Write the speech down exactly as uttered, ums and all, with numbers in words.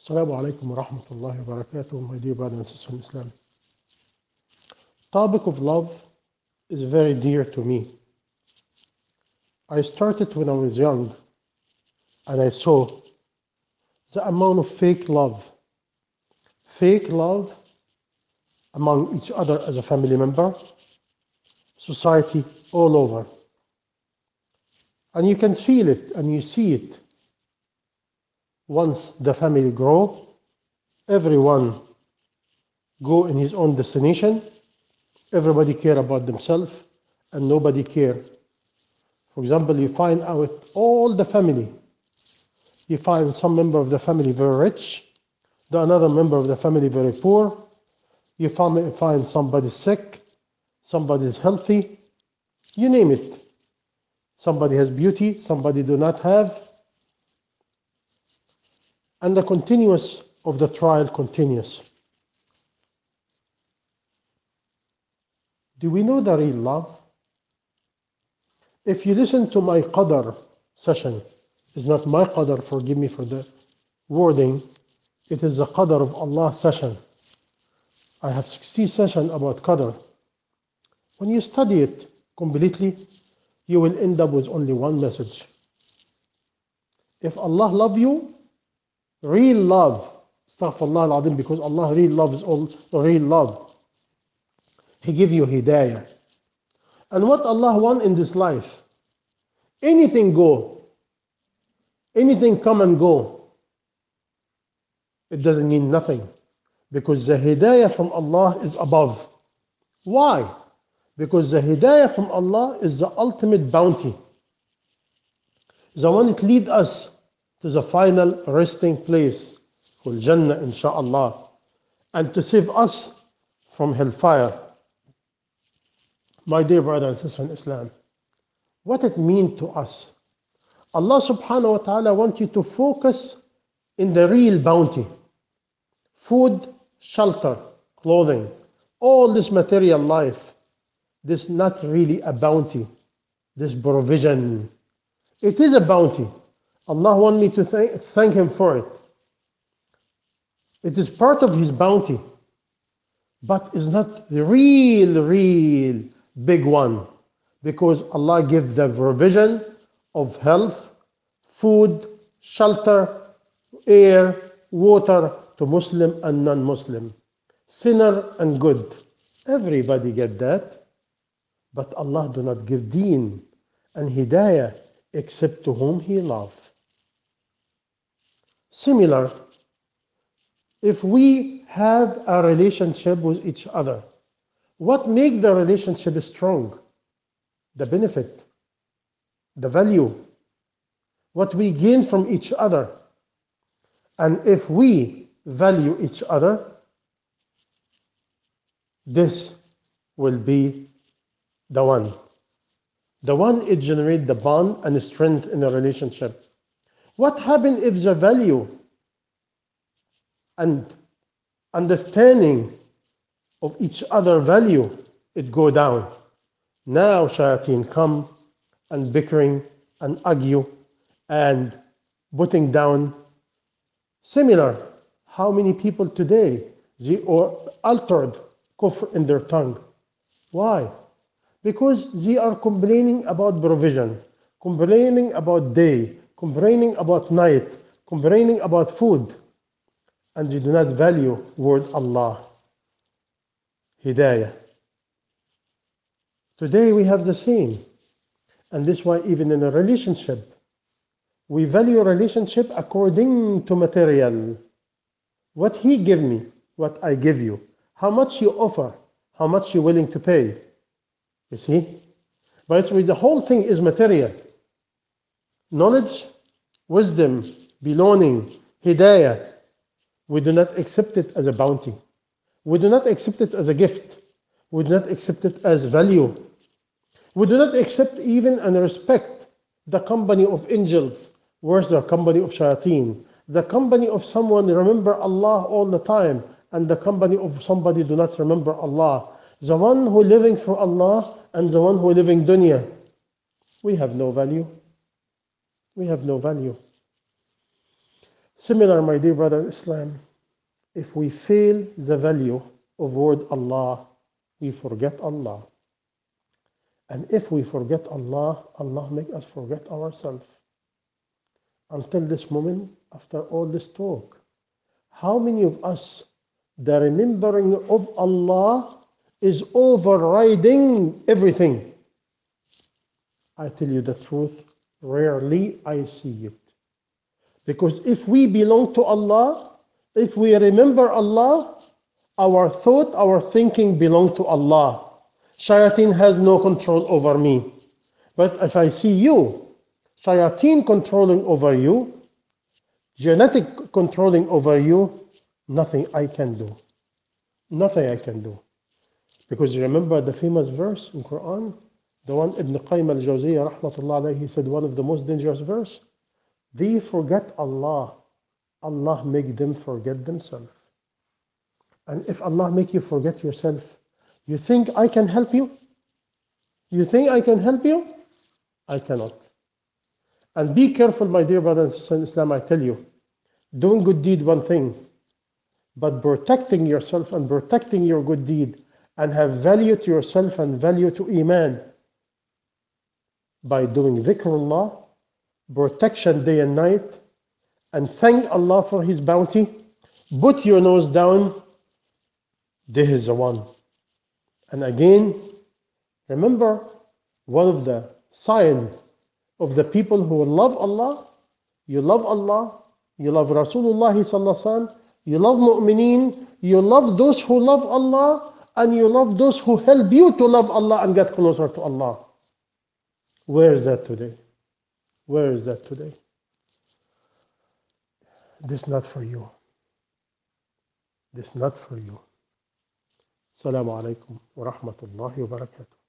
Assalamu alaikum wa rahmatullahi wa barakatuh, my dear brothers and sisters in Islam. Topic of love is very dear to me. I started when I was young and I saw the amount of fake love, fake love among each other as a family member, society all over. And you can feel it and you see it. Once the family grow, everyone go in his own destination, everybody care about themselves and nobody care. For example, you find out all the family, you find some member of the family very rich, the another member of the family very poor, you find, find somebody sick, somebody is healthy, you name it. Somebody has beauty, somebody do not have. And the continuous of the trial continues. Do we know the real love? If you listen to my Qadr session, it's not my Qadr, forgive me for the wording, it is the Qadr of Allah session. I have sixty sessions about Qadr. When you study it completely, you will end up with only one message. If Allah love you, real love, astaghfirullah al-azim, because Allah real love is all real love. He give you hidayah. And what Allah want in this life, anything go, anything come and go, it doesn't mean nothing. Because the hidayah from Allah is above. Why? Because the hidayah from Allah is the ultimate bounty. The one that lead us to the final resting place, called Jannah, insha'Allah, and to save us from hellfire. My dear brother and sister in Islam, what it means to us? Allah subhanahu wa ta'ala wants you to focus in the real bounty. Food, shelter, clothing, all this material life, this is not really a bounty, this provision. It is a bounty. Allah wants me to thank, thank Him for it. It is part of His bounty, but it's not the real, real big one, because Allah gives the provision of health, food, shelter, air, water to Muslim and non-Muslim, sinner and good. Everybody get that, but Allah do not give deen and hidayah except to whom He loves. Similar, if we have a relationship with each other, what makes the relationship strong? The benefit, the value, what we gain from each other. And if we value each other, this will be the one. The one it generates the bond and strength in a relationship. What happens if the value and understanding of each other value, it go down? Now shayateen come and bickering and argue and putting down. Similar, how many people today, they are altered kufr in their tongue. Why? Because they are complaining about provision, complaining about day, complaining about night, complaining about food, and they do not value word Allah, hidayah. Today we have the same, and this is why even in a relationship, we value a relationship according to material. What he give me, what I give you, how much you offer, how much you're willing to pay. You see? But it's the whole thing is material. Knowledge, wisdom, belonging, hidayah. We do not accept it as a bounty. We do not accept it as a gift. We do not accept it as value. We do not accept even and respect the company of angels. Where's the company of shayateen? The company of someone remember Allah all the time, and the company of somebody do not remember Allah. The one who living for Allah and the one who living dunya. We have no value. We have no value. Similar, my dear brother in Islam, if we fail the value of word Allah, we forget Allah. And if we forget Allah, Allah make us forget ourselves. Until this moment, after all this talk, how many of us, the remembering of Allah is overriding everything? I tell you the truth, rarely I see it. Because if we belong to Allah, if we remember Allah, our thought, our thinking belong to Allah. Shayateen has no control over me. But if I see you, shayateen controlling over you, genetic controlling over you, nothing I can do. Nothing I can do. Because you remember the famous verse in Quran, the one Ibn Qayyim al-Jawziyya rahmatullah alayhi, he said one of the most dangerous verse. They forget Allah. Allah make them forget themselves. And if Allah make you forget yourself, you think I can help you? You think I can help you? I cannot. And be careful, my dear brothers and sisters in Islam, I tell you, doing good deed, one thing, but protecting yourself and protecting your good deed and have value to yourself and value to Iman by doing dhikrullah, protection day and night, and thank Allah for His bounty. Put your nose down. This is the one. And again, remember, one of the signs of the people who love Allah, you love Allah, you love Rasulullah sallallahu alaihi wasallam, you love mu'mineen, you love those who love Allah, and you love those who help you to love Allah and get closer to Allah. Where is that today? Where is that today? This is not for you. This is not for you. Assalamu alaikum wa rahmatullahi wa barakatuh.